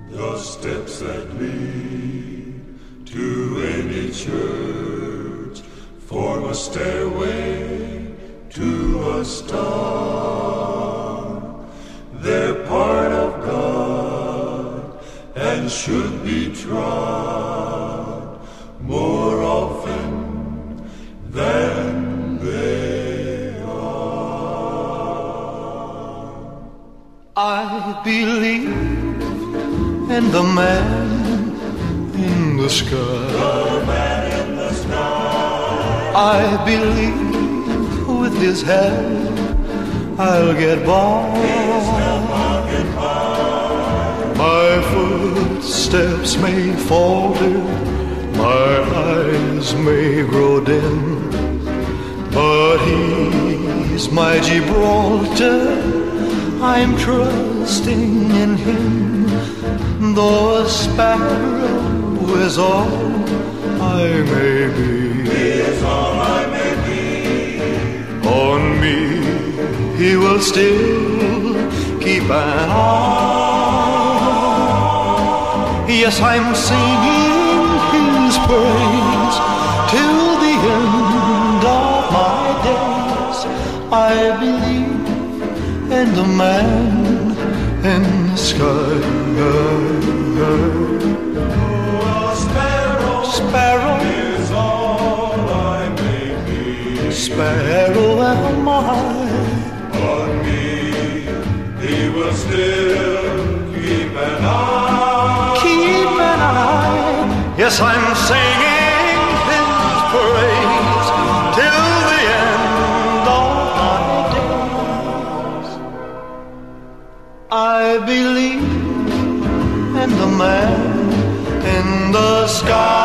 The steps that lead to any church form a stairway to a star. They're part of God and should be trod more often than they are. I believe in the man in the sky. The man in the sky. I believe with his help I'll get by. My footsteps may falter, my eyes may grow dim, but he's my Gibraltar, I'm trusting in him. Though a sparrow is all I may be, he is all I may be. On me he will still keep an eye. Yes, I'm singing his praise till the end of my days. I believe in the man in the sky. Sparrow Is all I may be. Sparrow am I. On me he will still keep an eye. Keep an eye. Yes, I'm singing his praise till the end of my days. I believe in the man in the sky.